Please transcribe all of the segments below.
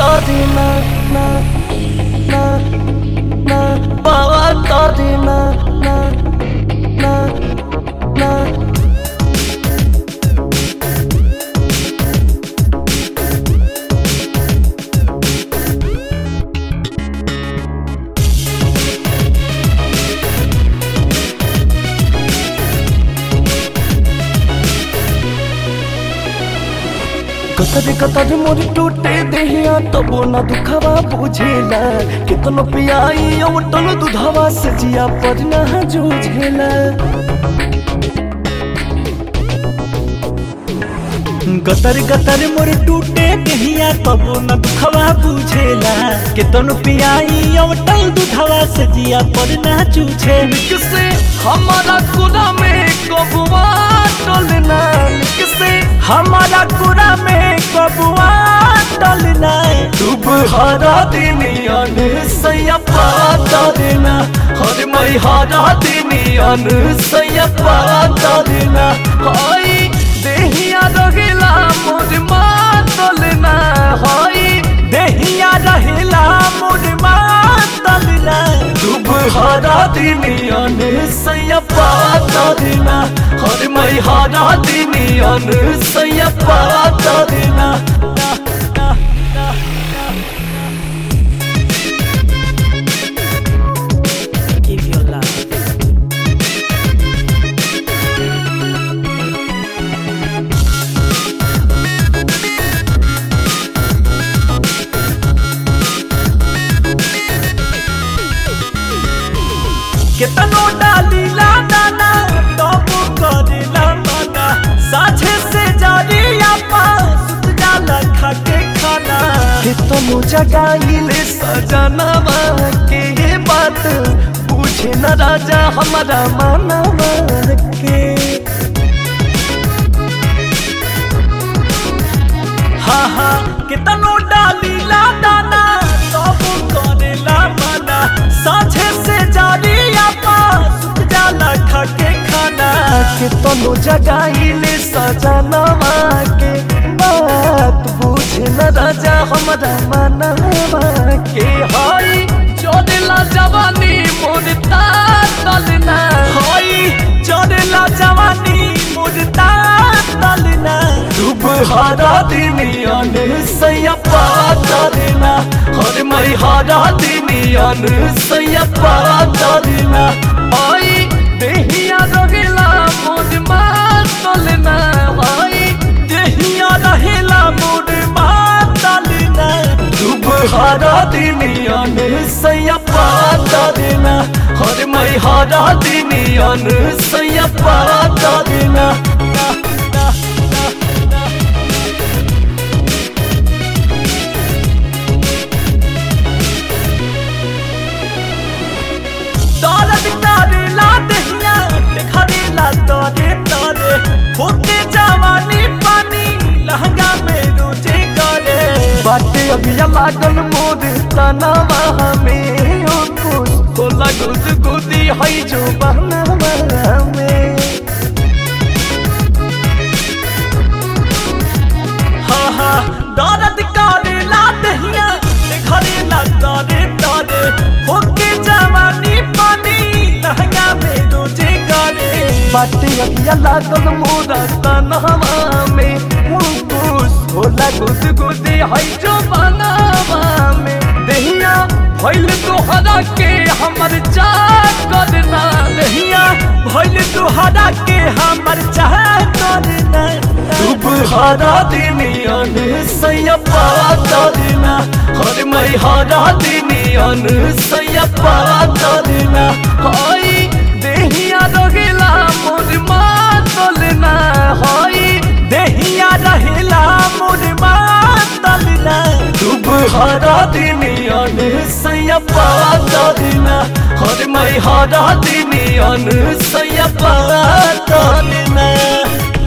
na na na na pata de na na na na कतर कतर मोर टूटे देहिया तबो न दुखवा बुझेला कितनो पियाई अवटल दूधवा से जिया पर न जूझेला गतर गतर मोर टूटे देहिया तबो न दुखवा बुझेला कितनो पियाई अवटल दूधवा से जिया पर न जूझे किसे हमारा कुदा में कबुआ टलना किसे हमारा कुड़ा में कबुआ टलना डूब हरा दिनियन सैया पाता देना हर मई हरा दिनियन सैया पाता देना हाय देहिया रहिला मोर मातलना हाय देहिया रहिला मोर मातलना डूब हरा दिनियन सैया पाता देना हर मई हरा दिनियन सैया पाता देना Give your love कितनो डाली ला दाना तब करेला मना साझे से जारी आपा सुत जाला खाके खाना कितनो जगाइले सजनवा के ये बात पूछे न राजा हमारा मनवा के हा हा कितनो डाली ला दाना तब करेला मना साझे से जारी खाके खाना कितनो जगाइले सजनवा के बात बुझे न राजा हमारा मनवा के हाय चोरेला जवानी मोर तालना हाय चोरेला जवानी मोर तालना डूब हरा दिनियन सैया पाता देना हर मई हरा दिनियन सैया पाता देना हाय देहिया रहिला मोर मातलना हाय देहिया रहिला मोर मातलना डूब हरा दिनियन सैया पाता देना हर मई हरा दिनियन सैया पाता देना होके जवानी पानी लहंगा में रोजे करे बाटे अभी लागल मोर तनवा में को लगुद गुदी है जो बनवा में हा हा दर्द करे ला दहिया घरे ला दरे दरे होके जवानी पानी लहंगा में रोजे करे बाटे अगिया लागल मोरा तनवा में होला गुद गुदी है जो बनवा में दहिया भइल तोहरा के हमर चाह करना दहिया भइल तोहरा के हमर चाह करना डूब हरा दिनियन सैया पाता देना हर मई हरा दिनियन सैया पाता देना हाय देहिया रहिला मोर मातलना हाय देहिया रहिला मोर मातलना डूब हरा दिनियन सैया पाता देना हर मई हरा दिनियन सैया पाता देना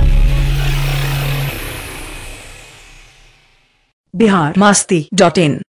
biharmasti.in